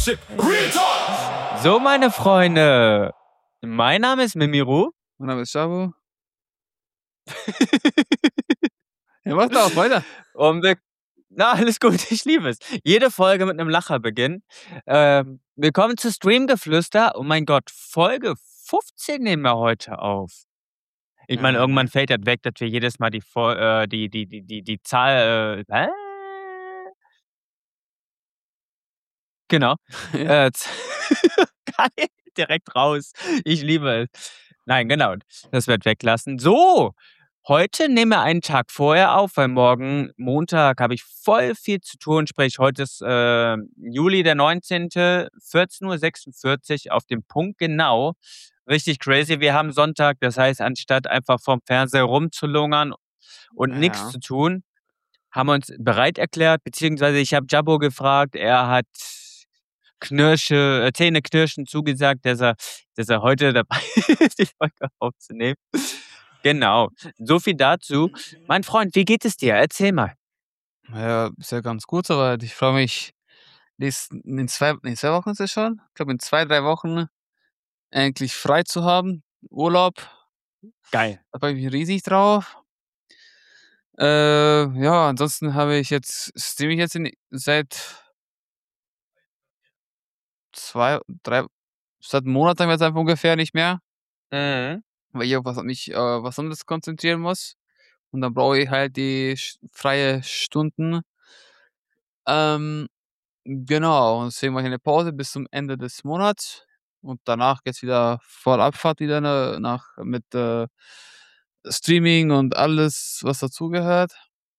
shit, real talk. So, meine Freunde, mein Name ist Mimiru. Mein Name ist Shabu. Ja, mach doch, weiter. Und alles gut, ich liebe es. Jede Folge mit einem Lacher beginnt. Willkommen zu Streamgeflüster. Oh mein Gott, Folge 15 nehmen wir heute auf. Ich meine, irgendwann fällt das weg, dass wir jedes Mal die Zahl. Genau. Ja. Geil, direkt raus. Ich liebe es. Nein, genau. Das wird weglassen. So, heute nehmen wir einen Tag vorher auf, weil morgen, Montag, habe ich voll viel zu tun. Sprich, heute ist Juli der 19., 14:46 Uhr auf dem Punkt genau. Richtig crazy. Wir haben Sonntag, das heißt, anstatt einfach vorm Fernseher rumzulungern und nichts zu tun, haben wir uns bereit erklärt, beziehungsweise ich habe Jabbo gefragt, er hat Zähneknirschen zugesagt, dass er heute dabei ist, die Folge aufzunehmen. Genau, so viel dazu. Mein Freund, wie geht es dir? Erzähl mal. Ja, ist ja ganz gut soweit. Ich freue mich, in 2 Wochen ist es schon. Ich glaube, in 2, 3 Wochen endlich frei zu haben. Urlaub. Geil. Da freue ich mich riesig drauf. Ja, ansonsten streame ich jetzt seit 2, 3, seit einem Monat haben wir jetzt einfach ungefähr nicht mehr, Mhm. weil ich auf was anderes konzentrieren muss. Und dann brauche ich halt die freie Stunden. Genau, und deswegen mache ich eine Pause bis zum Ende des Monats. Und danach geht's wieder voll Abfahrt wieder mit Streaming und alles, was dazugehört.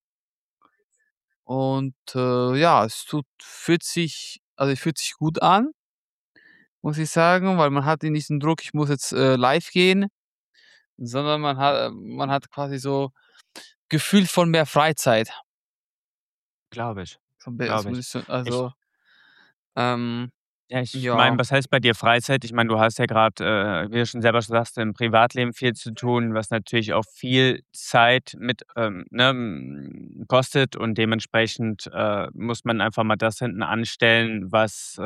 Und ja, fühlt sich gut an, muss ich sagen, weil man hat nicht diesen Druck, ich muss jetzt live gehen, sondern man hat quasi so Gefühl von mehr Freizeit. Glaube ich. Das muss ich so, also, Ja, ich ja. meine, was heißt bei dir Freizeit? Ich meine, du hast ja gerade, wie du schon selber sagst, im Privatleben viel zu tun, was natürlich auch viel Zeit kostet und dementsprechend muss man einfach mal das hinten anstellen, was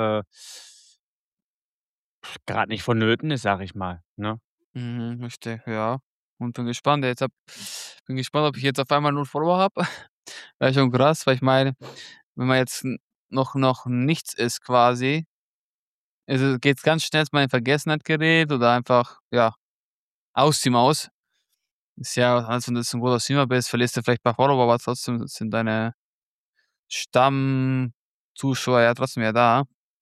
gerade nicht vonnöten ist, sag ich mal. Ne? Richtig, ja. Und bin gespannt, ob ich jetzt auf einmal 0 Follower habe. Wäre schon krass, weil ich meine, wenn man jetzt noch nichts ist quasi, also geht's ganz schnell, dass man in Vergessenheit gerät oder einfach, ja, aus die Maus. Ist ja, als wenn du jetzt ein großer Streamer bist, verlierst du vielleicht ein paar Follower, aber trotzdem sind deine Stammzuschauer ja trotzdem ja da.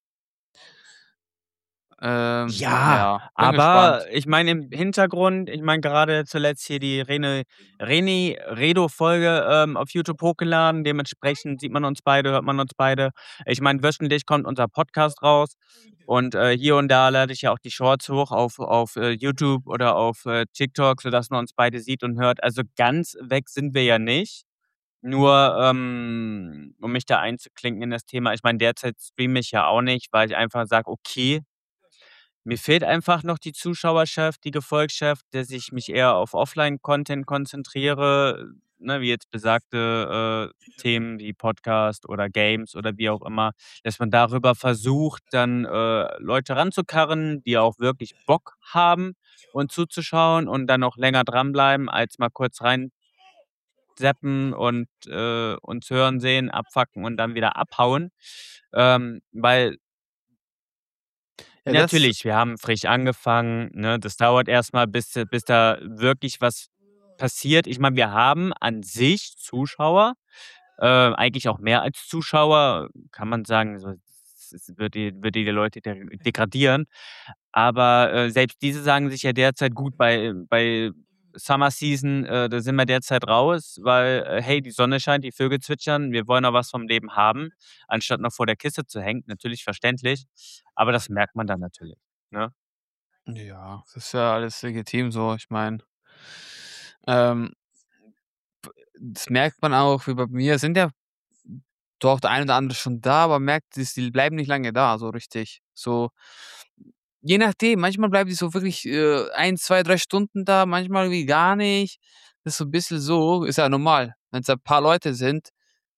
Ja, Ja, bin aber gespannt. ich meine im Hintergrund, ich meine gerade zuletzt hier die Reni Redo-Folge auf YouTube hochgeladen. Dementsprechend sieht man uns beide, hört man uns beide. Ich meine, wöchentlich kommt unser Podcast raus und hier und da lade ich ja auch die Shorts hoch auf YouTube oder auf TikTok, sodass man uns beide sieht und hört. Also ganz weg sind wir ja nicht. Nur, um mich da einzuklinken in das Thema, ich meine, derzeit streame ich ja auch nicht, weil ich einfach sage, okay, mir fehlt einfach noch die Zuschauerschaft, die Gefolgschaft, dass ich mich eher auf Offline-Content konzentriere, ne, wie jetzt besagte Themen wie Podcast oder Games oder wie auch immer, dass man darüber versucht, dann Leute ranzukarren, die auch wirklich Bock haben und zuzuschauen und dann auch länger dranbleiben, als mal kurz rein zappen und uns hören, sehen, abfacken und dann wieder abhauen. Weil Ja, natürlich, wir haben frisch angefangen, ne? Das dauert erst mal, bis da wirklich was passiert. Ich meine, wir haben an sich Zuschauer, eigentlich auch mehr als Zuschauer, kann man sagen, so es würde die Leute degradieren. Aber, selbst diese sagen sich ja derzeit gut bei Summer Season, da sind wir derzeit raus, weil, hey, die Sonne scheint, die Vögel zwitschern, wir wollen auch was vom Leben haben, anstatt noch vor der Kiste zu hängen. Natürlich verständlich, aber das merkt man dann natürlich, ne? ja, das ist ja alles legitim so. Ich meine, ähm, das merkt man auch, wie bei mir sind ja doch der ein oder andere schon da, aber merkt, die bleiben nicht lange da, so richtig. So, je nachdem, manchmal bleiben die so wirklich 1, 2, 3 Stunden da, manchmal wie gar nicht. Das ist so ein bisschen so, ist ja normal. Wenn es ein paar Leute sind,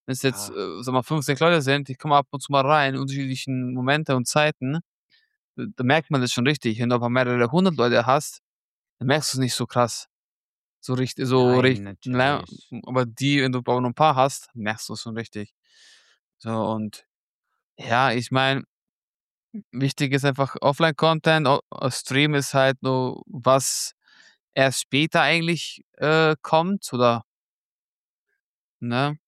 wenn es jetzt, Ja. sag mal, 5, 6 Leute sind, die kommen ab und zu mal rein in unterschiedlichen Momente und Zeiten, da merkt man das schon richtig. Wenn du aber mehrere 100 Leute hast, dann merkst du's nicht so krass. Nein, Ne? natürlich. Aber wenn du aber nur 'n paar hast, merkst du's schon richtig. So und ja, ich meine, wichtig ist einfach Offline-Content. Stream ist halt nur was erst später eigentlich, kommt oder ne?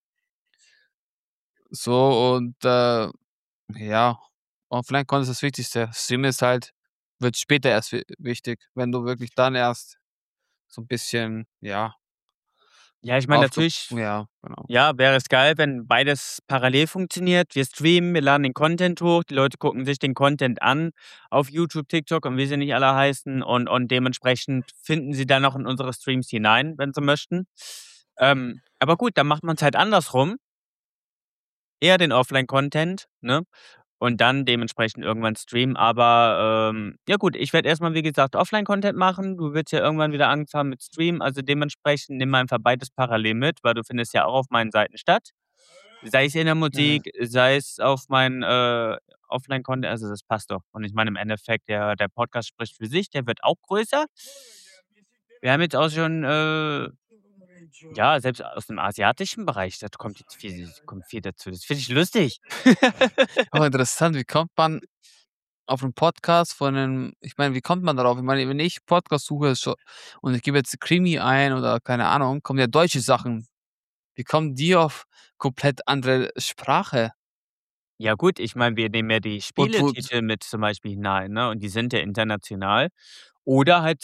So und, ja, Offline-Content ist das Wichtigste. Stream ist halt wird später erst wichtig, wenn du wirklich dann erst so 'n bisschen, ja, Ja, ich meine, aufge natürlich, ja, genau. ja, wäre es geil, wenn beides parallel funktioniert. Wir streamen, wir laden den Content hoch, die Leute gucken sich den Content an auf YouTube, TikTok und wie sie nicht alle heißen und dementsprechend finden sie dann auch in unsere Streams hinein, wenn sie möchten. Aber gut, dann macht man's halt andersrum, eher den Offline-Content, ne? Und dann dementsprechend irgendwann streamen. Aber, ja gut, ich werde erst mal, wie gesagt, Offline-Content machen. Du willst ja irgendwann wieder anfangen mit Streamen. Also dementsprechend nimm einfach beides parallel mit, weil du findest ja auch auf meinen Seiten statt. Sei es in der Mhm. Musik, sei es auf meinen, Offline-Content, also das passt doch. Und ich meine, im Endeffekt, der Podcast spricht für sich, der wird auch größer. Wir haben jetzt auch schon, ja, selbst aus dem asiatischen Bereich, da kommt viel dazu. Das finde ich lustig. Aber interessant, wie kommt man auf 'n Podcast von 'nem ich meine, wie kommt man darauf? Ich meine, wenn ich Podcast suche scho und ich gebe jetzt Krimi ein oder keine Ahnung, kommen ja deutsche Sachen. Wie kommen die auf komplett andere Sprache? Ja gut, ich meine, wir nehmen ja die Und wo Spieletitel mit zum Beispiel hinein, ne, und die sind ja international. Oder halt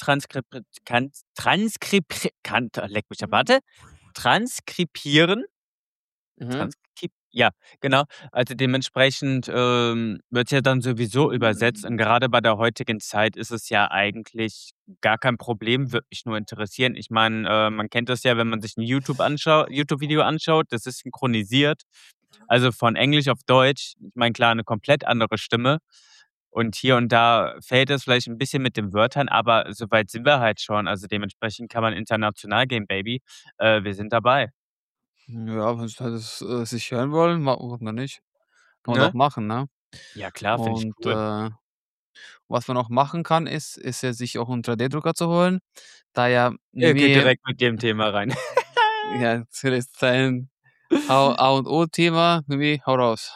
leck mich am warte, transkribieren, mhm. ja, genau. Also dementsprechend, wird's ja dann sowieso übersetzt und gerade bei der heutigen Zeit ist es ja eigentlich gar kein Problem, würde mich nur interessieren. Ich meine, man kennt das ja, wenn man sich 'n YouTube-Video anschaut, das ist synchronisiert. Also, von Englisch auf Deutsch. Ich meine, klar, 'ne komplett andere Stimme und hier und da fällt es vielleicht 'n bisschen mit den Wörtern, aber so weit sind wir halt schon. Also, dementsprechend kann man international gehen, Baby. Wir sind dabei, Ja, wenn sie halt sich hören wollen, warum denn nicht? Kann man doch ne? machen, ne? Ja klar, finde ich Und, cool. was man auch machen kann, ist ja sich auch 'n 3D-Drucker zu holen, da ja Geht Nimi direkt mit dem Thema rein. ja, das ist sein A und O-Thema. Nimi, hau raus.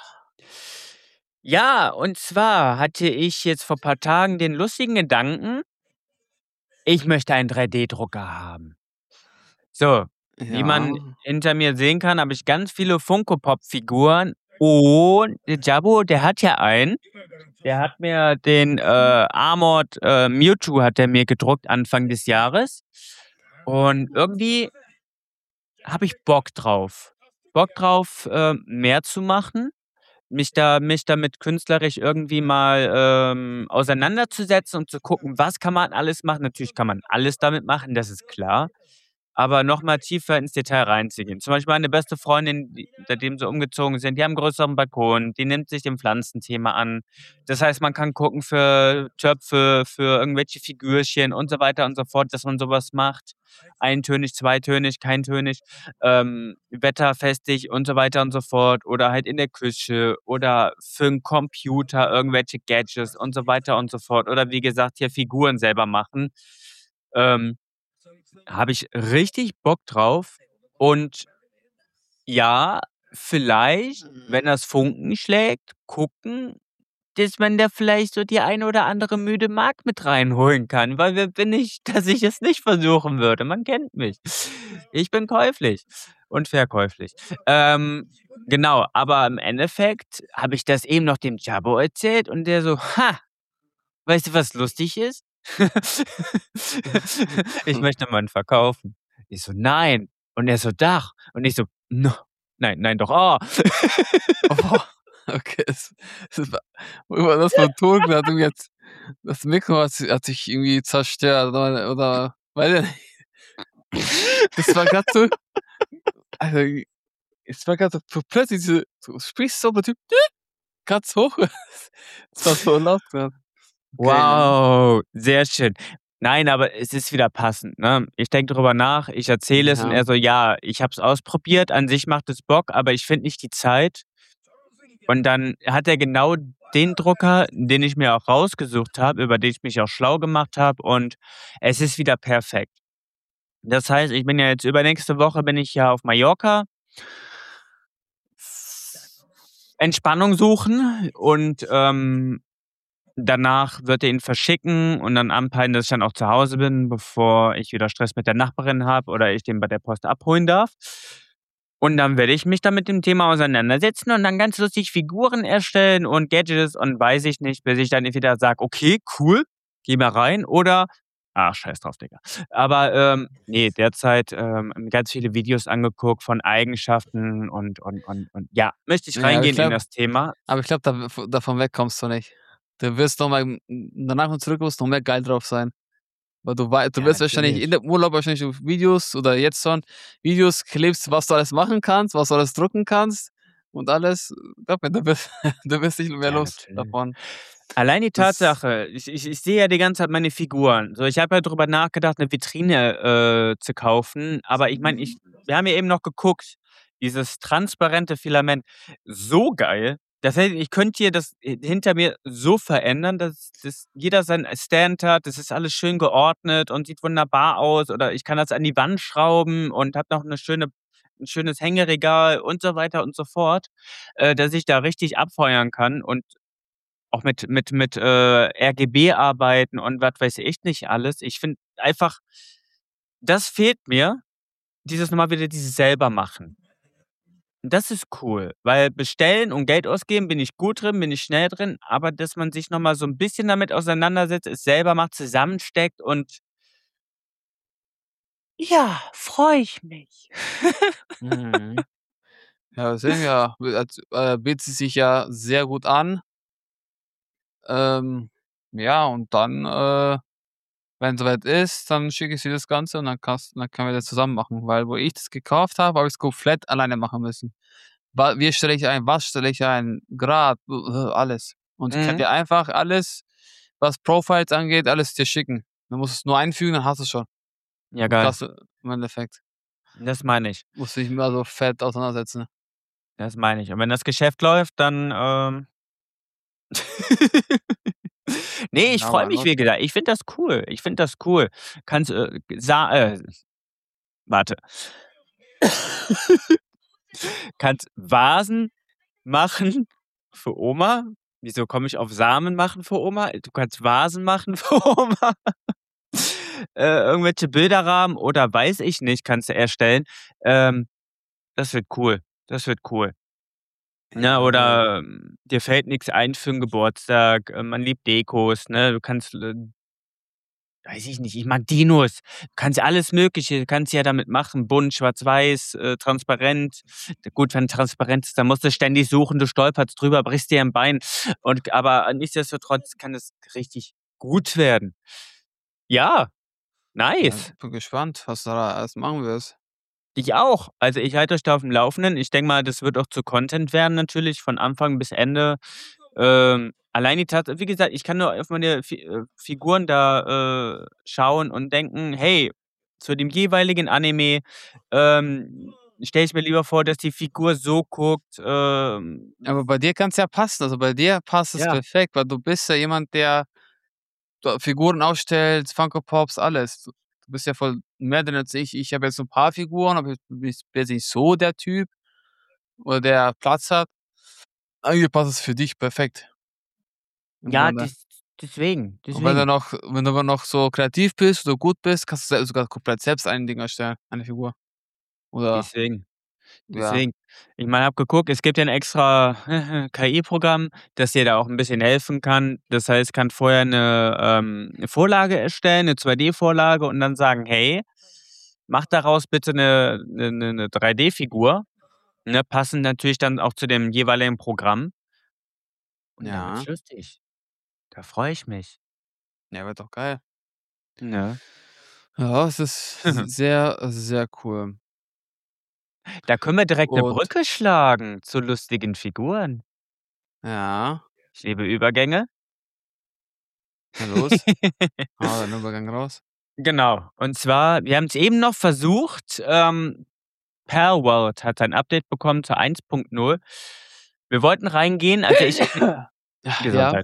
Ja, und zwar hatte ich jetzt vor paar Tagen den lustigen Gedanken, ich möchte einen 3D-Drucker haben. So, wie man Ja. hinter mir sehen kann, habe ich ganz viele Funko-Pop-Figuren und der Jabbo, der hat ja einen. Der hat mir den, Armored, Mewtwo hat der mir gedruckt Anfang des Jahres. Und irgendwie habe ich Bock drauf. Bock drauf, mehr zu machen, mich damit künstlerisch irgendwie mal, auseinanderzusetzen und zu gucken, was kann man alles machen. Natürlich kann man alles damit machen, das ist klar. Aber noch mal tiefer ins Detail reinzugehen. Zum Beispiel meine beste Freundin, seitdem sie umgezogen sind, die haben 'n größeren Balkon, die nimmt sich dem Pflanzenthema an. Das heißt, man kann gucken für Töpfe, für irgendwelche Figürchen und so weiter und so fort, dass man sowas macht. Eintönig, zweitönig, keintönig, wetterfestig und so weiter und so fort oder halt in der Küche oder für 'n Computer irgendwelche Gadgets und so weiter und so fort oder wie gesagt, hier Figuren selber machen. Ähm Habe ich richtig Bock drauf und ja, vielleicht, wenn das Funken schlägt, gucken, dass man da vielleicht so die eine oder andere müde Magd mit reinholen kann, weil wer bin ich, dass ich es nicht versuchen würde? Man kennt mich. Ich bin käuflich und verkäuflich. Genau, aber im Endeffekt habe ich das eben noch dem Jabbo erzählt und der so: „Ha, weißt du, was lustig ist? Ich möchte meinen verkaufen.“ Ich so: „Nein.“ Und er so: „Doch.“ Und ich so: „No, nein, nein, doch, oh.“ Oh, okay, es war das von Ton hat irgendwie jetzt das Mikro hat sich irgendwie zerstört oder weiß ich nicht. Das war grad so also, es war grad so plötzlich du sprichst so der Typ ganz hoch. Es war so laut grad. Okay, ja. Wow, sehr schön. Nein, aber es ist wieder passend, ne? Ich denke drüber nach, ich erzähle es und Ja. er so: „Ja, ich habe es ausprobiert, an sich macht es Bock, aber ich finde nicht die Zeit.“ Und dann hat er genau den Drucker, den ich mir auch rausgesucht habe, über den ich mich auch schlau gemacht habe und es ist wieder perfekt. Das heißt, ich bin ja jetzt übernächste Woche bin ich ja auf Mallorca. Entspannung suchen und, danach wird er ihn verschicken und dann anpeilen, dass ich dann auch zu Hause bin, bevor ich wieder Stress mit der Nachbarin habe oder ich den bei der Post abholen darf. Und dann werde ich mich dann mit dem Thema auseinandersetzen und dann ganz lustig Figuren erstellen und Gadgets und weiß ich nicht, bis ich dann entweder sage: „Okay, cool, geh mal rein“ oder: „Ach, scheiß drauf, Digga.“ Aber, ne, derzeit, ganz viele Videos angeguckt von Eigenschaften und ja, möchte ich Ja, aber ich reingehen in glaube das Thema. davon weg kommst du nicht. Du wirst noch mal danach, wenn du zurückkommst, noch mehr geil drauf sein. Weil du Ja, wirst wahrscheinlich in natürlich. dem Urlaub wahrscheinlich auf Videos oder jetzt schon Videos klebst, was du alles machen kannst, was du alles drucken kannst und alles. Glaub mir, du wirst du wirst nicht mehr Ja, los natürlich. davon. Allein die Das Tatsache, ich sehe ja die ganze Zeit meine Figuren. So, ich habe ja drüber nachgedacht, 'ne Vitrine, zu kaufen, aber ich meine, wir haben ja eben noch geguckt, dieses transparente Filament, so geil. Das heißt, ich könnte hier das hinter mir so verändern, dass jeder seinen Stand hat. Das ist alles schön geordnet und sieht wunderbar aus oder ich kann das an die Wand schrauben und habe noch 'n schönes Hängeregal und so weiter und so fort, dass ich da richtig abfeuern kann und auch mit RGB arbeiten und was weiß ich nicht alles. Ich finde einfach, das fehlt mir, dieses selber machen. Das ist cool, weil bestellen und Geld ausgeben bin ich gut drin, bin ich schnell drin, aber dass man sich noch mal so 'n bisschen damit auseinandersetzt, es selber macht, zusammensteckt und ja, freue ich mich. mhm. Ja, sehen wir, bietet sich ja sehr gut an. Ähm, ja, und dann, wenn soweit ist, dann schicke ich dir das Ganze und dann können wir das zusammen machen, weil wo ich das gekauft habe ich's komplett alleine machen müssen. Wie stelle ich ein, was stelle ich ein, Grad, alles. Und ich kann Mhm. dir einfach alles, was Profiles angeht, alles dir schicken. Du musst es nur einfügen, dann hast du's schon. Ja, Und geil. das im Endeffekt. Das meine ich. Musst du dich mehr so fett auseinandersetzen. Das meine ich. Und wenn das Geschäft läuft, dann, ne, ich Ja, freue why mich, not? wie gesagt. Ich finde das cool. Ich finde das cool. Kannst, sa warte. Kannst Vasen machen für Oma. Wieso komme ich auf Samen machen für Oma? Du kannst Vasen machen für Oma. Irgendwelche Bilderrahmen oder weiß ich nicht, kannst du erstellen. Ähm, das wird cool. Das wird cool. Ne, Ja. oder, dir fällt nix ein für 'n Geburtstag, man liebt Dekos, ne? Du kannst, weiß ich nicht, ich mag Dinos. Du kannst ja alles Mögliche kannst ja damit machen, bunt, schwarz-weiß, transparent. Gut, wenn transparent ist, dann musst du ständig suchen, du stolperst drüber, brichst dir 'n Bein und aber nichtsdestotrotz kann es richtig gut werden. Ja, Ja, nice. bin gespannt, was du da alles machen wirst. Ich auch. Also, ich halte euch da aufm Laufenden. Ich denke mal, das wird auch zu Content werden natürlich von Anfang bis Ende. Allein die Tatsache wie gesagt, ich kann nur auf meine Figuren da, schauen und denken: „Hey, zu dem jeweiligen Anime, stelle ich mir lieber vor, dass die Figur so guckt, Aber bei dir kann's ja passen. Also, bei dir passt es ja, perfekt, weil du bist ja jemand, der Figuren aufstellt, Funko Pops, alles. Du bist ja voll mehr drin als ich. Ich habe jetzt so 'n paar Figuren, aber ich bin jetzt nicht so der Typ oder der Platz hat. Eigentlich passt es für dich perfekt im ja, Grunde. deswegen, Und wenn du deswegen, noch wenn du aber noch so kreativ bist oder gut bist, kannst du sogar komplett selbst ein Ding erstellen, eine Figur. Oder deswegen. ja, Deswegen. Ich meine, habe geguckt, es gibt ja 'n extra KI-Programm, das dir da auch 'n bisschen helfen kann. Das heißt, kann vorher 'ne Vorlage erstellen, 'ne 2D-Vorlage und dann sagen: „Hey, mach daraus bitte 'ne 3D-Figur“, ne, passend natürlich dann auch zu dem jeweiligen Programm. Und dann wird's ja, lustig. Da freue ich mich, ja, wird doch geil. ne? Ja, es ist sehr, sehr cool. Da können wir direkt 'ne Und Brücke schlagen zu lustigen Figuren. ja. Ich liebe Übergänge. Na los. Hau deinen Übergang raus. Genau. Und zwar, wir haben es eben noch versucht, Palworld hat ein Update bekommen zur 1.0. Wir wollten reingehen, also ich habe Ja. Gesundheit.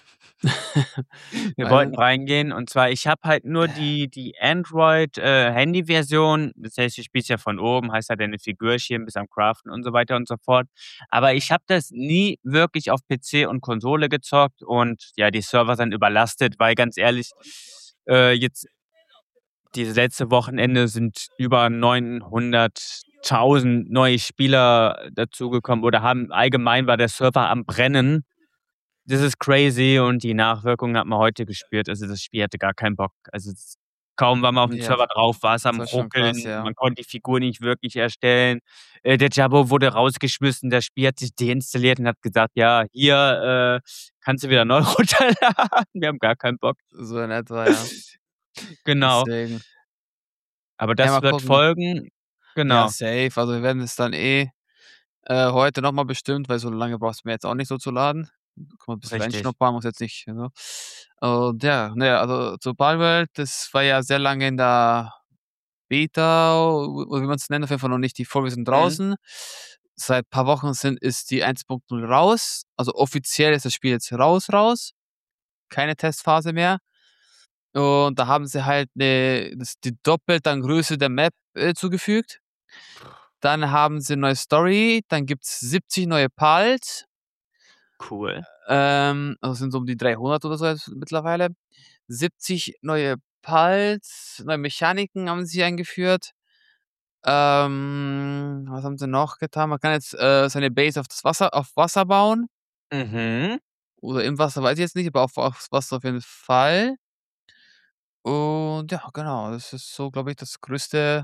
Wir wollten Meine reingehen und zwar, ich habe halt nur die Android, Handy-Version. Das heißt, ich spiele es ja von oben, heißt halt deine Figürchen, bist am Craften und so weiter und so fort. Aber ich habe das nie wirklich auf PC und Konsole gezockt und ja, die Server sind überlastet, weil ganz ehrlich, jetzt dieses letzte Wochenende sind über 900.000 neue Spieler dazugekommen oder allgemein war der Server am Brennen. Das ist crazy und die Nachwirkungen hat man heute gespürt. Also, das Spiel hatte gar keinen Bock. Also, kaum war man auf'm Ja, Server drauf, war's das am war schon krass, Ruckeln. ja. Man konnte die Figur nicht wirklich erstellen. Der Jabbo wurde rausgeschmissen. Das Spiel hat sich deinstalliert und hat gesagt: „Ja, hier, kannst du wieder neu runterladen.“ Wir haben gar keinen Bock. So in etwa, ja. Genau. Deswegen. Aber Ja, mal das wird gucken. folgen. Ja, Genau. safe. Also, wir werden es dann heute noch mal bestimmt, weil so lange braucht's mir jetzt auch nicht so zu laden. Kann man 'n bisschen Richtig. reinschnuppern, muss jetzt nicht, ne? Und ja, ne, also zu Palworld, das war ja sehr lange in der Beta oder wie man's nennt, auf jeden Fall noch nicht die Vollversion Mhm. draußen. Seit paar Wochen ist die 1.0 raus. Also, offiziell ist das Spiel jetzt raus. Keine Testphase mehr. Und da haben sie halt die doppelt an Größe der Map, zugefügt. Dann haben sie 'ne neue Story, dann gibt's 70 neue Pals. Cool. Also sind so um die 300 oder so jetzt mittlerweile. 70 neue Pals, neue Mechaniken haben sie eingeführt. Was haben sie noch getan? Man kann jetzt, seine Base auf Wasser bauen Mhm. oder im Wasser, weiß ich jetzt nicht, aber aufs Wasser auf jeden Fall. Und ja, genau, das ist so, glaube ich, das Größte,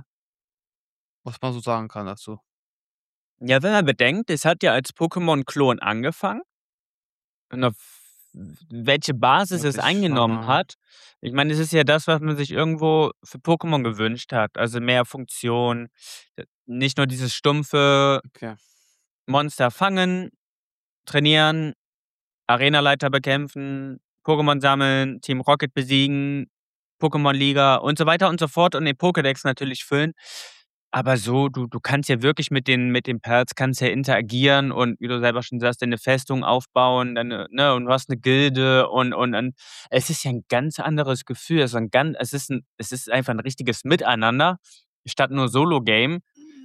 was man so sagen kann dazu. Ja, wenn man bedenkt, es hat ja als Pokémon-Klon angefangen und auf welche Basis es Wirklich eingenommen schauen. hat. Ich meine, es ist ja das, was man sich irgendwo für Pokémon gewünscht hat. Also mehr Funktion, nicht nur dieses stumpfe Okay. Monster fangen, trainieren, Arenaleiter bekämpfen, Pokémon sammeln, Team Rocket besiegen, Pokémon-Liga und so weiter und so fort und den Pokédex natürlich füllen. Aber so, du kannst ja wirklich mit den Perls kannst ja interagieren und wie du selber schon sagst, deine Festung aufbauen, und du hast 'ne Gilde und es ist ja 'n ganz anderes Gefühl. Es ist einfach 'n richtiges Miteinander statt nur Solo-Game.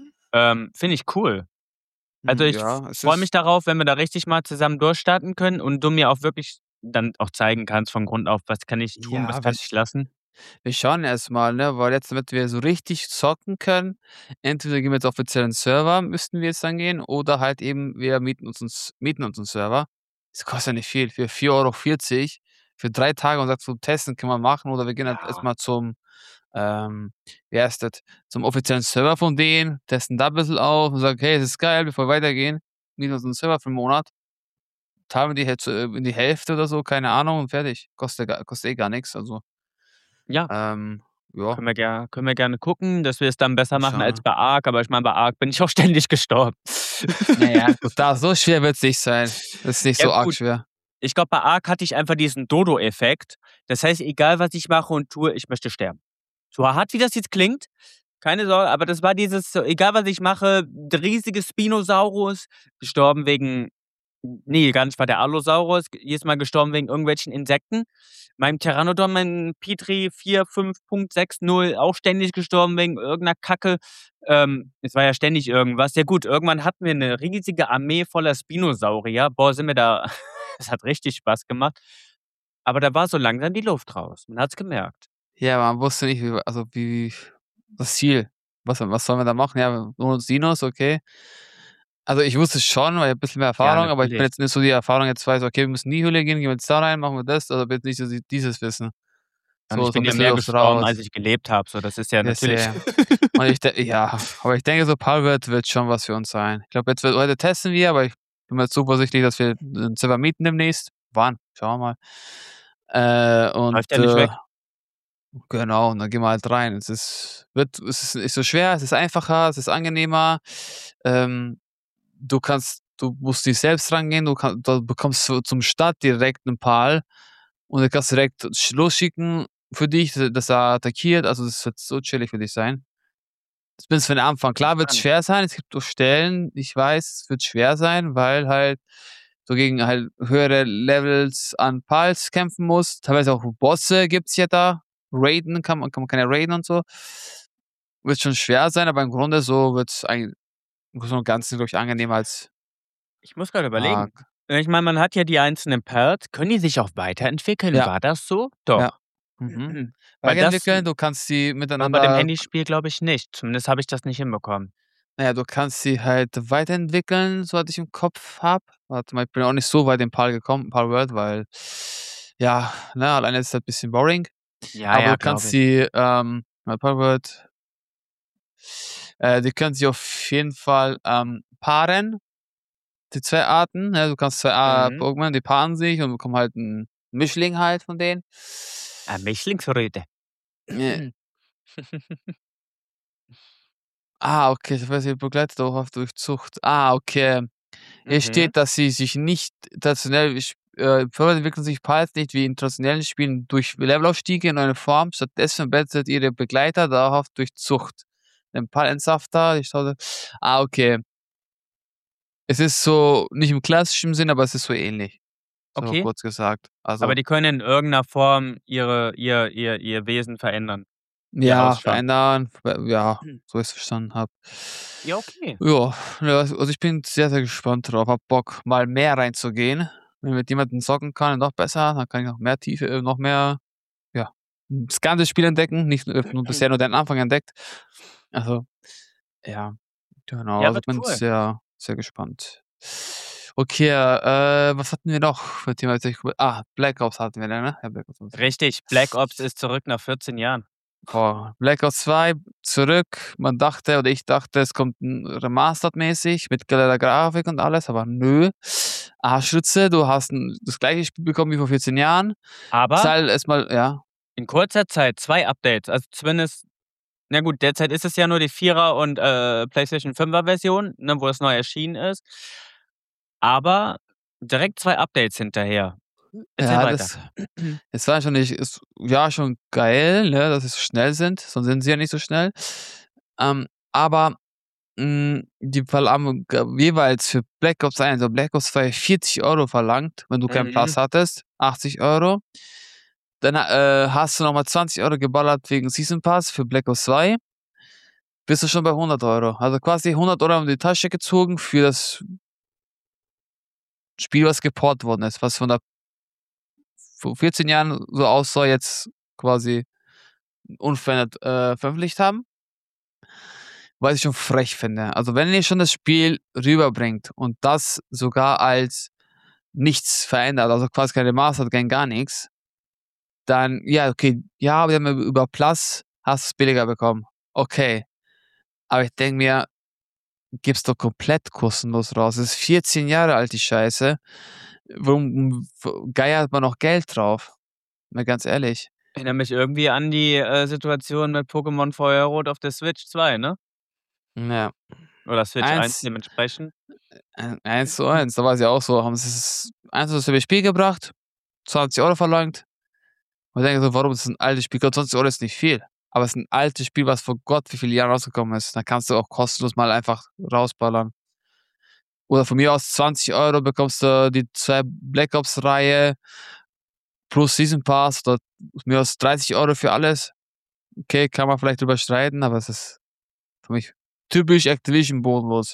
Finde ich cool. Also, ich Ja, es freue mich ist darauf, wenn wir da richtig mal zusammen durchstarten können und du mir auch wirklich dann auch zeigen kannst von Grund auf, was kann ich tun, was ja, kann ich lassen. wir schauen erst mal, ne, weil jetzt, damit wir so richtig zocken können, entweder gehen wir jetzt auf offiziellen Server, müssten wir jetzt dann gehen, oder halt eben wir mieten uns 'n Server. Das kostet ja nicht viel, für 4,40 € für 3 Tage und sagst du, testen können wir machen, oder wir gehen halt erst Ja. mal ähm, wie heißt das, zum offiziellen Server von denen, testen da bisschen auf und sagen: „Hey, das ist geil, bevor wir weitergehen, mieten uns 'n Server für 'n Monat, teilen wir die halt so, in die Hälfte oder so, keine Ahnung, und fertig. Kostet eh gar nix, also, Ja, ähm, ja, können wir gerne gucken, dass wir es dann besser mal machen als schauen. bei Ark, aber ich meine, bei Ark bin ich auch ständig gestorben. Na ja, gut, da so schwer wird's nicht sein. Das ist nicht Ja so arg gut, schwer. ich glaube, bei Ark hatte ich einfach diesen Dodo-Effekt. Das heißt, egal was ich mache und tue, ich möchte sterben. So hart wie das jetzt klingt, keine Sorge, aber das war dieses so, egal was ich mache, riesiges Spinosaurus, gestorben wegen ne, gar nicht, war der Allosaurus, jedes Mal gestorben wegen irgendwelchen Insekten. Meinem Pteranodon, mein Petri 4.5.60 auch ständig gestorben wegen irgend 'ner Kacke. Es war ja ständig irgendwas. Ja gut, irgendwann hatten wir 'ne riesige Armee voller Spinosaurier. Boah, sind wir da es hat richtig Spaß gemacht. Aber da war so langsam die Luft raus. Man hat's gemerkt. Ja, man wusste nicht, wie das Ziel. Was sollen wir da machen? Ja, nur Dinos, okay. Also, ich wusste es schon, weil ich habe bisschen mehr Ja, Erfahrung, aber ich bin natürlich. jetzt nicht so die Erfahrung, jetzt weiß: „Okay, wir müssen in die Höhle gehen jetzt da rein, machen wir das.“ Also, habe jetzt nicht so dieses Wissen. Und ich So 'n bin ja bisschen mehr Luft gestorben, als raus. ich gelebt habe, so, das ist ja Ja, natürlich sehr. Und ja, aber ich denke, so Palworld wird schon was für uns sein. Ich glaube, jetzt heute testen wir, aber ich bin mir jetzt zuversichtlich, dass wir 'n Server mieten demnächst. Wann? Schauen wir mal. Und, läuft ja nicht weg. genau, und dann gehen wir halt rein. Es ist nicht so schwer, es ist einfacher, es ist angenehmer. Ähm, du musst nicht selbst rangehen, du bekommst zum Start direkt 'n Pal und du kannst direkt losschicken für dich, dass er attackiert. Also das wird so chillig für dich sein. Zumindest für den Anfang. Klar wird es Spannend. schwer sein. Es gibt so Stellen, ich weiß, es wird schwer sein, weil halt du gegen halt höhere Levels an Pals kämpfen musst. Teilweise auch Bosse gibt's ja da. Raiden kann man keine raiden und so. Wird schon schwer sein, aber im Grunde so wird's eigentlich im Großen und Ganzen, glaube ich, angenehmer als Ich muss gerade ah, überlegen. Ich meine, man hat ja die einzelnen Parts. Können die sich auch weiterentwickeln? ja, War das so? ja. Doch. Mhm. Weil das Weiterentwickeln, du kannst sie war bei dem miteinander Handyspiel, glaube ich, nicht. Zumindest habe ich das nicht hinbekommen. du kannst sie halt weiterentwickeln, soweit ich im Kopf habe. Warte mal, ich bin auch nicht so weit in PAL gekommen, PAL World, weil ja, ne, alleine ist halt bisschen boring. Ja, Aber ja, du kannst glaube ich. sie, PAL World die können sich auf jeden Fall, paaren, die 2 Arten, ne? Du kannst 2 Mhm. Pokémon, die paaren sich und bekommen halt 'n Mischling halt von denen. Mischlingsröte. Äh, okay, ich weiß nicht, begleitet dauerhaft durch Zucht. Okay. Hier Mhm. steht, dass sie sich nicht traditionell Firmen entwickeln sich Pals nicht wie in traditionellen Spielen durch Levelaufstiege in eine Form, stattdessen verbessert ihre Begleiter dauerhaft durch Zucht. Ein Palentsafter, ich schaue okay. Es ist so nicht im klassischen Sinn, aber es ist so ähnlich, so Okay. kurz gesagt. Aber Also, die können in irgendeiner Form ihr Wesen verändern, ihr ja, Ausschauen. verändern, ja, so wie ich's verstanden habe. Ja, okay. Ja, also ich bin sehr, sehr gespannt drauf, habe Bock, mal mehr reinzugehen. Wenn man mit jemandem zocken kann, noch besser, dann kann ich noch mehr Tiefe noch mehr, ja, das ganze Spiel entdecken, nicht nur bisher nur den Anfang entdeckt. Also, ja, genau, Ja, also wird bin cool. sehr, sehr gespannt. Okay, was hatten wir noch für Thema? Black Ops hatten wir, ne? Ja, Black Ops haben wir. Richtig, Black Ops ist zurück nach 14 Jahren. Boah, Black Ops 2 zurück. Man dachte oder ich dachte, es kommt 'n Remastered-mäßig mit geiler Grafik und alles, aber nö. Arschritze, du hast das gleiche Spiel bekommen wie vor 14 Jahren. Aber Zahl erstmal ja, in kurzer Zeit 2 Updates. Also zumindest na gut, derzeit ist es ja nur die 4er und, PlayStation 5er Version, ne, wo es neu erschienen ist. Aber direkt 2 Updates hinterher. Erzähl ja, weiter. das war schon nicht ist ja schon geil, ne, dass sie so schnell sind, sonst sind sie ja nicht so schnell. Aber, die haben jeweils für Black Ops 1 und Black Ops 2 40 € verlangt, wenn du keinen Plus Mhm. hattest, 80 €. Dann, hast du noch mal 20 € geballert wegen Season Pass für Black Ops 2, bist du schon bei 100 €. Also quasi 100 € in die Tasche gezogen für das Spiel, was geportet worden ist, was vor 14 Jahren so aussah, jetzt quasi unverändert, veröffentlicht haben, was ich schon frech finde. Also, wenn ihr schon das Spiel rüberbringt und das sogar als nichts verändert, also quasi kein Remastered, kein gar nix, dann ja, okay, ja, wir haben über Plus hast du's billiger bekommen. Okay, aber ich denke mir, gib's doch komplett kostenlos raus. Es ist 14 Jahre alt, die Scheiße. Warum geiert man noch Geld drauf? Mal ganz ehrlich. Erinnert mich irgendwie an die, Situation mit Pokémon Feuerrot auf der Switch 2, ne? Ja. Oder Switch 1 Eins dementsprechend. 1:1, da war's ja auch so, haben sie es einfach so übers Spiel gebracht, 20 € verlangt. Und ich denke so: „Warum? Das ist 'n altes Spiel.“ Gut, 20 € ist nicht viel, aber es ist 'n altes Spiel, was vor Gott wie viele Jahren rausgekommen ist. Dann kannst du auch kostenlos mal einfach rausballern. Oder von mir aus 20 € bekommst du die 2 Black Ops Reihe plus Season Pass oder von mir aus 30 € für alles. Okay, kann man vielleicht drüber streiten, aber es ist für mich typisch Activision bodenlos.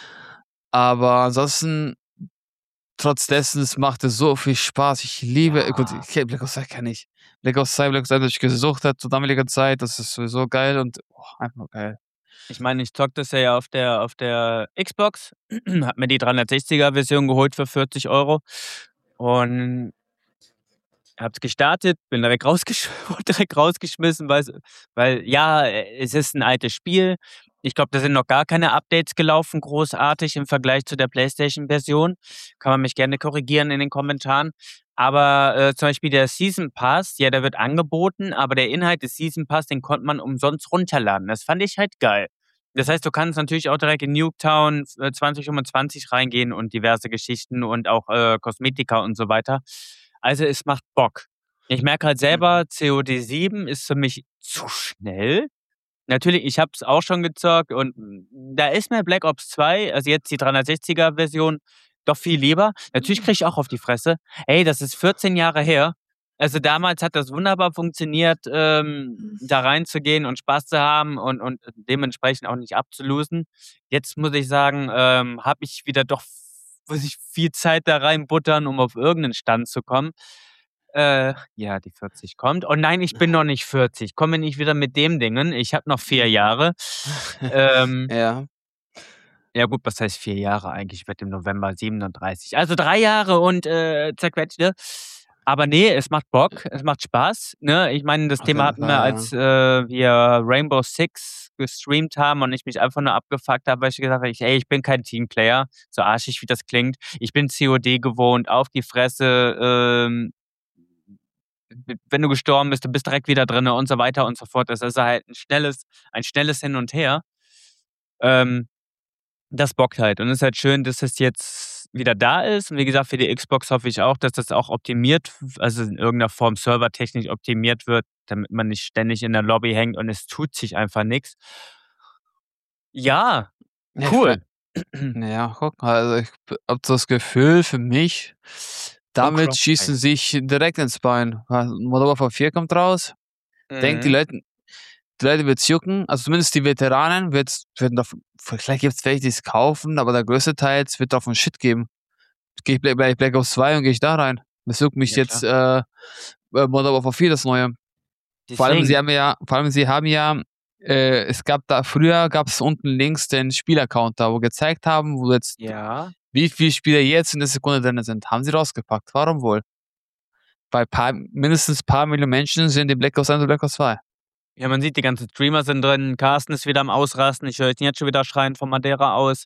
Aber ansonsten, trotz dessen, es machte so viel Spaß. Ich liebe gut, Ja. okay, Black Ops 2 kenne ich. Black Ops 2, Black Ops 1 habe ich gesuchtet zur damaliger Zeit. Das ist sowieso geil und, einfach nur geil. Ich meine, ich zocke das ja auf der Xbox, habe mir die 360er Version geholt für 40 € und habe es gestartet, bin direkt wurde direkt rausgeschmissen, weil ja, es ist 'n altes Spiel. Ich glaube, da sind noch gar keine Updates gelaufen, großartig im Vergleich zu der PlayStation-Version. Kann man mich gerne korrigieren in den Kommentaren. Aber, zum Beispiel der Season Pass, ja, der wird angeboten, aber der Inhalt des Season Pass, den konnte man umsonst runterladen. Das fand ich halt geil. Das heißt, du kannst natürlich auch direkt in Nuketown, 2025 reingehen und diverse Geschichten und auch, Kosmetika und so weiter. Also, es macht Bock. Ich merke halt selber, COD 7 ist für mich zu schnell. Natürlich, ich habe es auch schon gezockt und da ist mir Black Ops 2, also jetzt die 360er-Version, doch viel lieber. Natürlich kriege ich auch auf die Fresse. Ey, das ist 14 Jahre her. Also damals hat das wunderbar funktioniert, da reinzugehen und Spaß zu haben und dementsprechend auch nicht abzulosen. Jetzt muss ich sagen, habe ich wieder doch muss ich viel Zeit da reinbuttern, um auf irgendeinen Stand zu kommen. Ja, die 40 kommt. Oh nein, ich bin noch nicht 40. Komme nicht wieder mit dem Dingen. Ich habe noch 4 Jahre. Ja. Ja gut, was heißt 4 Jahre eigentlich? Ich werde im November 37. Also 3 Jahre und, zerquetschte. Aber nee, es macht Bock, es macht Spaß, ne? Ich meine, das Auf Thema jeden hatten wir, Fall, als, wir Rainbow Six gestreamt haben und ich mich einfach nur abgefuckt habe, weil ich gesagt habe: „Ey, ich bin kein Teamplayer", so arschig wie das klingt. Ich bin COD gewohnt, auf die Fresse, wenn du gestorben bist, du bist direkt wieder drinne und so weiter und so fort. Das ist halt ein schnelles Hin und Her. Ähm, Das bockt halt und es ist halt schön, dass es jetzt wieder da ist und wie gesagt, für die Xbox hoffe ich auch, dass das auch optimiert also in irgendeiner Form servertechnisch optimiert wird, damit man nicht ständig in der Lobby hängt und es tut sich einfach nix. Ja, Ja, cool. ja, guck mal, also ich habe das Gefühl für mich, Und damit Crossplay. schießen sich direkt ins Bein. Modern Warfare 4 kommt raus. Denkt Mhm. die Leute wird's jucken, also zumindest die Veteranen werden davon, vielleicht gibt's welche, die es kaufen, aber der größte Teil wird davon Shit geben. Gehe ich Black Ops 2 und gehe ich da rein. Das juckt mich Ja jetzt klar. Modern Warfare 4, das Neue. Vor allem, Deswegen. sie haben ja, es gab da, früher gab es unten links den Spielaccount da, wo gezeigt haben, wo jetzt, Ja. wie viele Spieler jetzt in der Sekunde drin sind. Haben sie rausgepackt. Warum wohl? Weil mindestens paar Millionen Menschen sind in Black Ops 1 und Black Ops 2. Ja, man sieht, die ganzen Streamer sind drin. Carsten ist wieder am Ausrasten. Ich höre ihn jetzt schon wieder schreien von Madeira aus.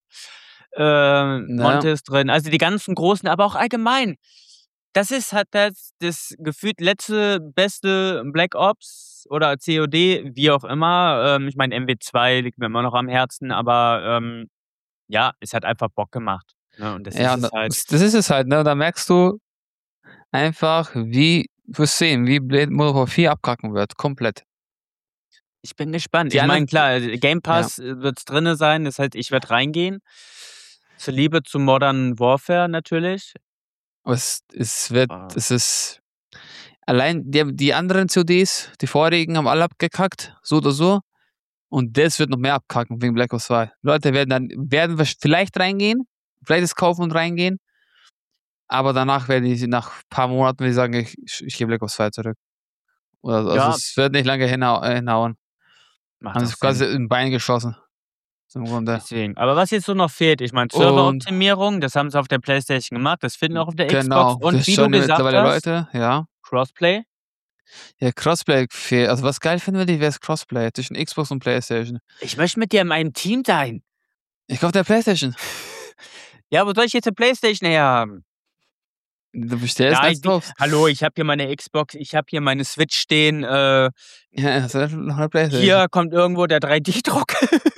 Ne? Monte ist drin. Also die ganzen Großen, aber auch allgemein. Das ist halt das gefühlt letzte, beste Black Ops oder COD, wie auch immer. Ich meine, MW2 liegt mir immer noch am Herzen, aber ja, es hat einfach Bock gemacht. Ne? Und das ist Ja, es halt. das ist es halt, ne? Da merkst du einfach, wirst sehen, wie Blade Modern Warfare 4 abkacken wird. Komplett. Ich bin gespannt. Die Ich meine, anderen, klar, Game ja. Pass wird's drinne sein. Das heißt, ich werde reingehen. Zur Liebe zu Modern Warfare natürlich. Aber Ah. es ist, allein die anderen CODs, die vorigen, haben alle abgekackt, so oder so. Und das wird noch mehr abkacken wegen Black Ops 2. Leute werden wir vielleicht reingehen, vielleicht es kaufen und reingehen, aber danach werde ich nach ein paar Monaten sagen, ich gehe Black Ops 2 zurück. Oder so. Also Ja, es wird nicht lange hinhauen. macht Haben auch sich quasi Sinn. im Bein geschossen. So im Grunde. Deswegen. Aber was jetzt so noch fehlt, ich meine, Und Serveroptimierung, das haben sie auf der PlayStation gemacht, das finden auch auf der Xbox. genau, Und das wie du schauen ja gesagt mittlerweile hast, Leute, ja. Crossplay. Ja, Crossplay fehlt. Also was geil finden würde ich, wäre es Crossplay zwischen Xbox und PlayStation. Ich möchte mit dir in meinem Team sein. Ich kaufe der PlayStation. Ja, wo soll ich jetzt eine PlayStation her haben? Du bestellst, Nein, nichts kaufst. hallo, ich habe hier meine Xbox, ich habe hier meine Switch stehen. Ja, das ist noch eine PlayStation. Hier kommt irgendwo der 3D-Druck.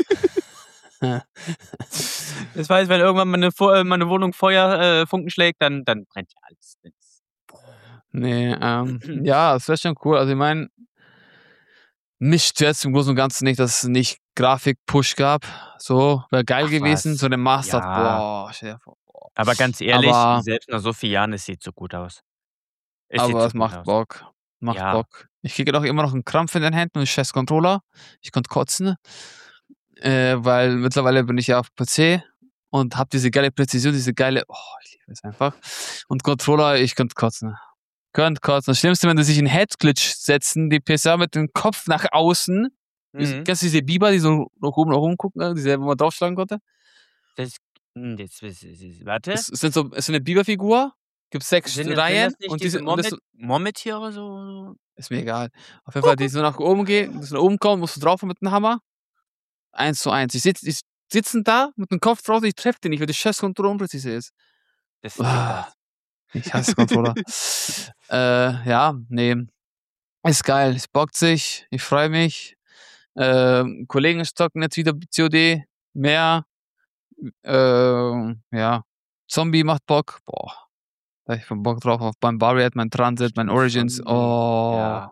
Das heißt, wenn irgendwann meine Wohnung Funken schlägt, dann brennt ja alles. Nee, ja, das wäre schon cool. Also ich meine, mich stört's im Großen und Ganzen nicht, dass es nicht Grafik-Push gab. So, wäre geil Ach gewesen. So was. eine Mastered, Ja. boah, stell dir vor. Boah. Aber ganz ehrlich, Aber, selbst nach so vielen Jahren, es sieht so gut aus. Es sieht aber so es gut macht aus. Bock. Macht Ja. Bock. Ich kriege doch immer noch einen Krampf in den Händen und einen scheiß Controller. Ich konnte kotzen. Weil mittlerweile bin ich ja auf PC und habe diese geile Präzision, diese geile, oh, ich liebe es einfach. Und Controller, ich könnte kotzen. Das Schlimmste, wenn die sich in Head-Glitch setzen, die PSA mit dem Kopf nach außen. Mhm. Kennst du diese Biber, die so nach oben gucken, diese, wo man draufschlagen konnte? Das warte. Es ist eine Biberfigur, gibt 6 Sind Reihen das nicht und diese das Murmeltiere so? ist mir egal. Auf jeden Fall, die so nach oben gehen, die so nach oben kommen, musst du drauf mit dem Hammer. 1:1. Die sitzen da mit dem Kopf drauf, ich treffe die nicht, weil die scheiß Controller unpräzise ist. Das ist echt krass. Ich hasse Controller. Ja, nee. Ist geil, es bockt sich, ich freue mich. Kollegen stocken jetzt wieder COD, mehr. Ja. Zombie macht Bock. Boah. Da hab ich voll Bock drauf auf mein Buried, mein Transit, mein Stimmt Origins. schon. Oh, Ja.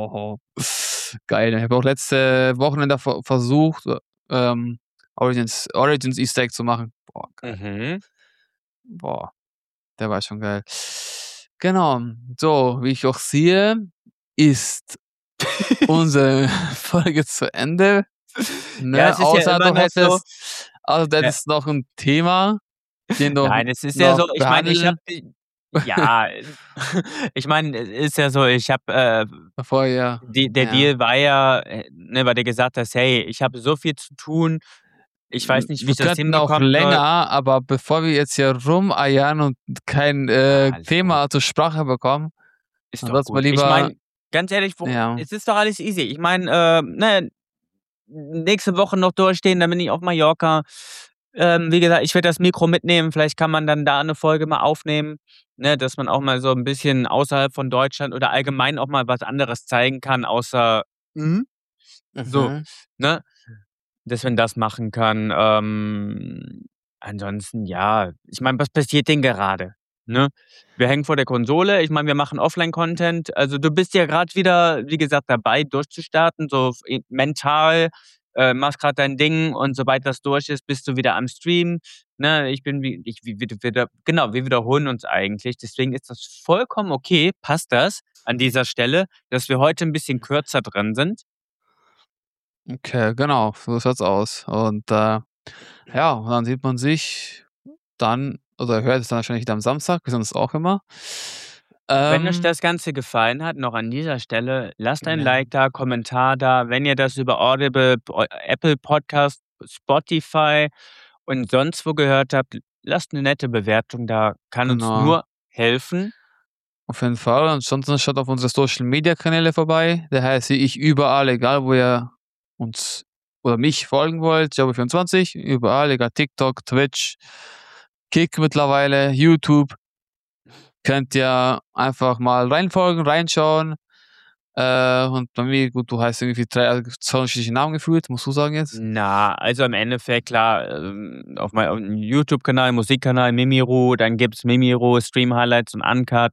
Geil. Ich habe auch letzte Wochenende versucht, Origins Easter Egg zu machen. Boah, geil. Mhm. Boah, der war schon geil. Genau. So, wie ich auch sehe, ist unsere Folge zu Ende. Ja, Ne? es ist ja immer noch so. Du hättest noch ein Thema, den du Nein, es ist ja noch so, ich meine, ich habe behandeln. ja, ich meine, es ist ja so, ich habe Bevor ja. der Ja. Deal war ja, ne, weil du gesagt hast: „Hey, ich habe so viel zu tun. Ich weiß nicht, wie Wir ich das könnten auch hinbekommen soll.“ länger, aber bevor wir jetzt hier rumeiern und kein Alles Thema gut. zur Sprache bekommen, Ist dann doch sollten wir gut. Ich lieber meine, ganz ehrlich, ja. es ist doch alles easy. Ich meine, ne, nächste Woche noch durchstehen, dann bin ich auf Mallorca. Wie gesagt, ich werde das Mikro mitnehmen. Vielleicht kann man dann da 'ne Folge mal aufnehmen, ne, dass man auch mal so 'n bisschen außerhalb von Deutschland oder allgemein auch mal was anderes zeigen kann, außer so, Mhm. ne? Dass man das machen kann. Ansonsten, ja, ich meine, was passiert denn gerade, ne? Wir hängen vor der Konsole. Ich meine, wir machen Offline-Content. Also, du bist ja grad wieder, wie gesagt, dabei, durchzustarten, so mental, machst grad dein Ding und sobald das durch ist, bist du wieder am Stream, ne? Ich bin wie ich wir wieder genau, wir wiederholen uns eigentlich. Deswegen ist das vollkommen okay, passt das an dieser Stelle, dass wir heute 'n bisschen kürzer drin sind. Okay, genau, so schaut's aus. Und, ja, und dann sieht man sich dann oder hört es dann wahrscheinlich wieder am Samstag, wie sonst auch immer. Wenn euch das Ganze gefallen hat, noch an dieser Stelle, lasst ein Ja, Like da, Kommentar da. Wenn ihr das über Audible, Apple Podcast, Spotify und sonst wo gehört habt, lasst 'ne nette Bewertung da, kann uns genau. nur helfen. Auf jeden Fall. Ansonsten schaut auf unsere Social-Media-Kanäle vorbei. Der heißt wie ich überall, egal wo ihr uns oder mich folgen wollt. Jabber24, überall, egal TikTok, Twitch, Kick mittlerweile, YouTube. Könnt ihr einfach mal reinfolgen, reinschauen. Und bei mir, gut, du heißt irgendwie 2 unterschiedliche Namen gefühlt, musst du sagen jetzt? Na, also im Endeffekt klar, auf meinem YouTube-Kanal, Musikkanal Mimiru, dann gibt's Mimiru, Stream Highlights und Uncut.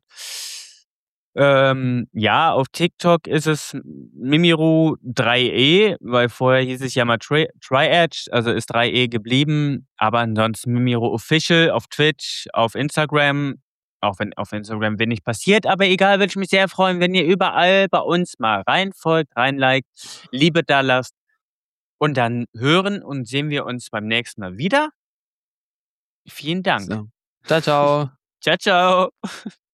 Ja, auf TikTok ist es Mimiru 3e, weil vorher hieß es ja mal Tri-Edge, also ist 3e geblieben, aber ansonsten Mimiru Official auf Twitch, auf Instagram, auch wenn auf Instagram wenig passiert, aber egal, würde ich mich sehr freuen, wenn ihr überall bei uns mal reinfolgt, reinliked, Liebe da lasst und dann hören und sehen wir uns beim nächsten Mal wieder. Vielen Dank. So. Ciao, ciao. Tschau, tschau.